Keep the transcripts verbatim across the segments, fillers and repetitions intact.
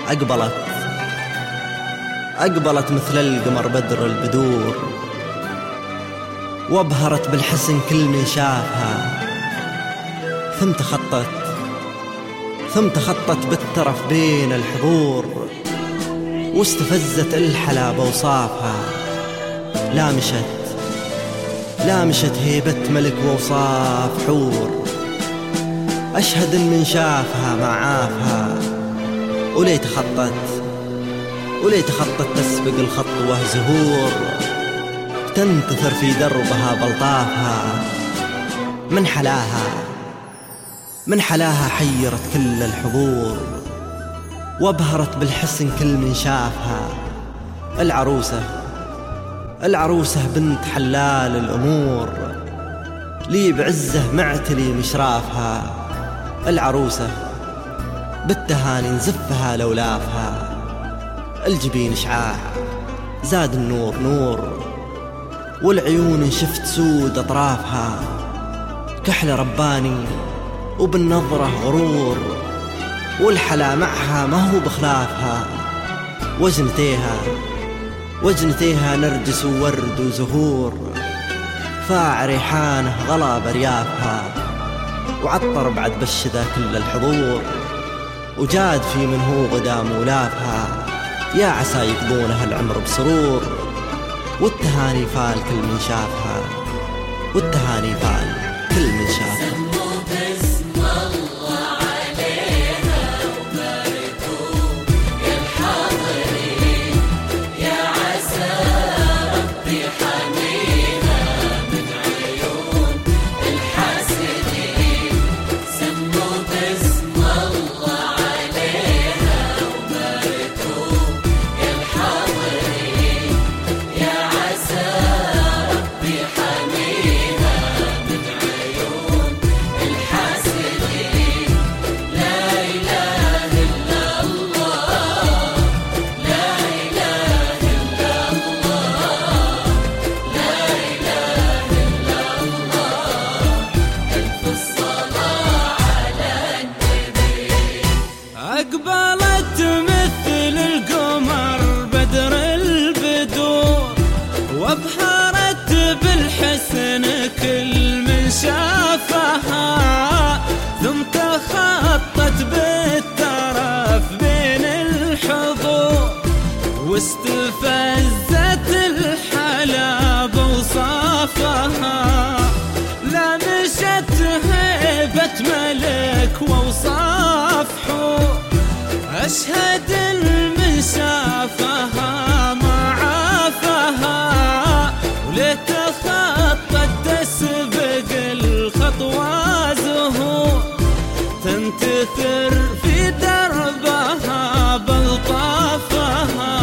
أقبلت أقبلت مثل القمر بدر البدور، وابهرت بالحسن كل من شافها، ثم تخطت ثم تخطت بالترف بين الحضور، واستفزت الحلا بوصافها، لامشت لامشت هيبة ملك ووصاف حور، أشهد إن من شافها ما عافها، وليت خطت وليت خطت تسبق الخطوة زهور، تنتثر في دربها بلطافها، من حلاها من حلاها حيرت كل الحضور، وابهرت بالحسن كل من شافها، العروسة العروسة بنت حلال الأمور، لي بعزه معتلي مشرافها، العروسة بالتهاني نزفها لولافها، الجبين شعاع زاد النور نور، والعيون شفت سود أطرافها، كحل رباني وبالنظرة غرور، والحلا معها ما هو بخلافها، وجنتيها وجنتيها نرجس وورد وزهور، فاع ريحانه غلا بريافها، وعطر بعد بالشذا كل الحضور، وجاد في من هو غدا مولافها، يا عسى يقضونها العمر بسرور، والتهاني فال كل من شافها، والتهاني فال كل من شافها. أقبلت مثل القمر بدر البدور، وابهرت بالحسن كل من شافها، ثم تخطت بالترف بين الحضور، واستفزت الحلا بوصافها، لمشت هيبة ملك ووصاف حور، أشهد من شافها ما عافها، وليت خطت تسبق الخطوة زهور، تنتثر في دربها بلطافها.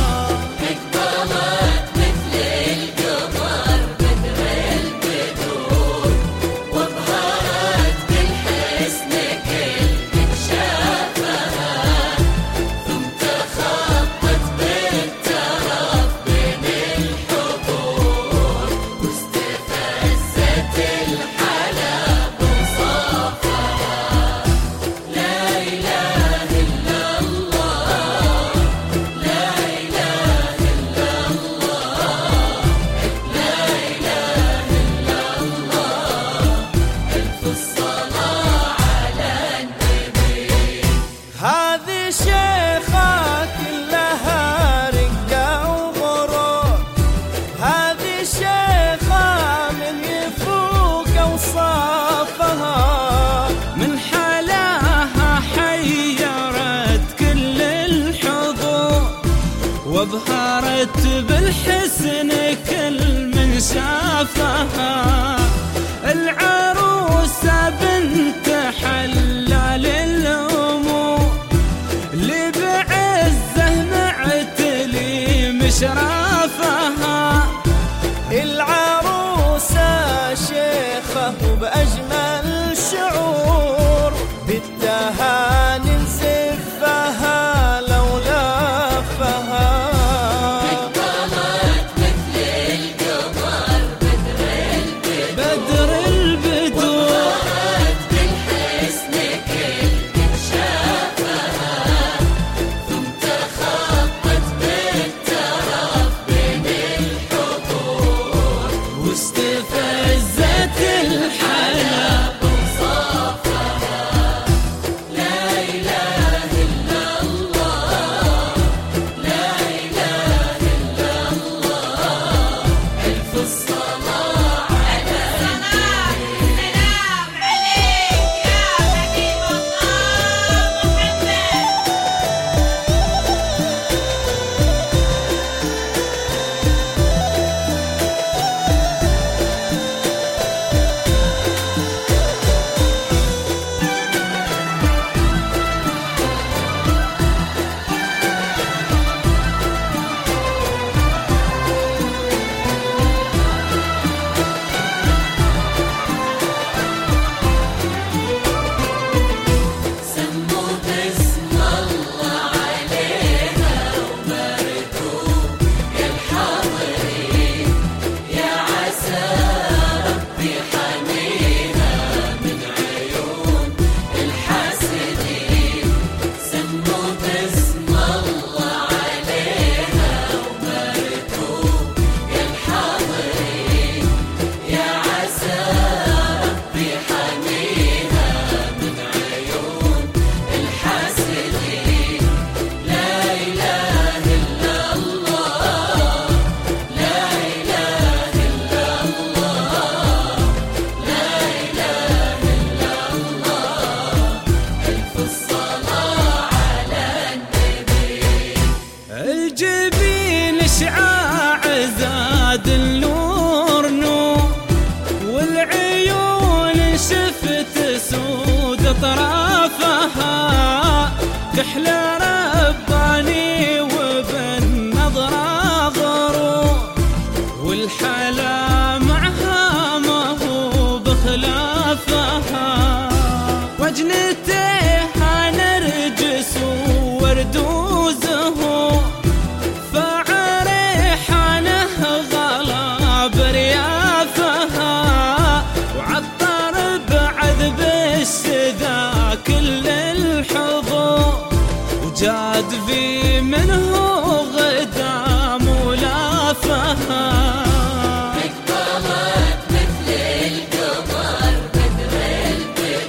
وابهرت بالحسن كل من شافها، العروسة بنت حلال الأمور، اللي بعزه معتلي مشرافها، العروسة شيخة وبأجمل شعور، بالتهاني نزفها لولافها، بدر كحل رباني وبالنظرة غرور، والحلا معها ما هو بخلافها، وجنتها نرجس وورد وزهور، فعريحانه غلا بريافها، وعطر بعذب السذا كل الحضور، وجاد في منه غدا مولافها. اقبلت مثل القمر بدر البدر،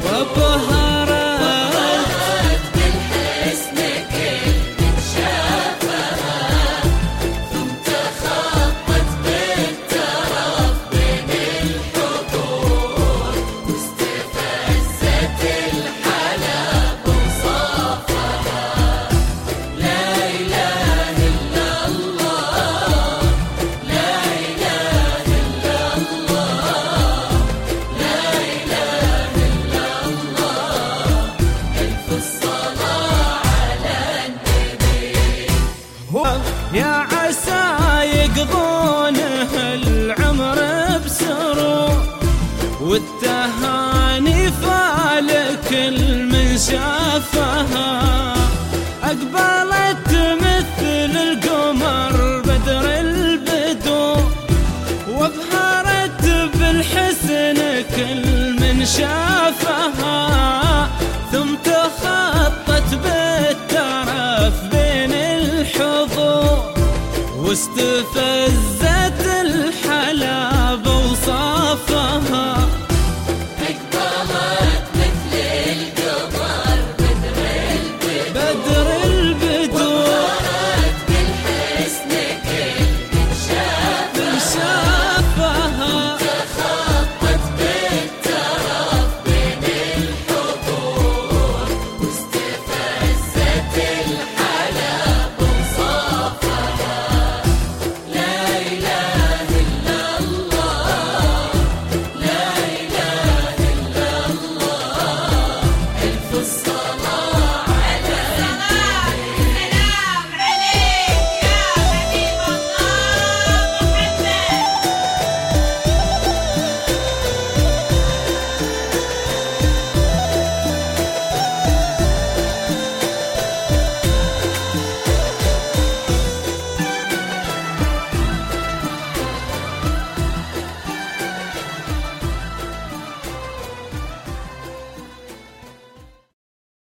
وبهرت بالحسن كل من شافها، ثم تخطت بالترف بين الحضور، واستفزت الحلا بوصافها. لا إله إلا الله، لا إله إلا الله، لا إله إلا الله، ألف الصلاة على النبي. يا عسى يقضونه العمر بسرور، والتهاني فالكل من شافها، أقبلت مثل القمر بدر البدور، وابهرت بالحسن كل من شافها، ثم تخطت بالترف بين الحضور، واستفز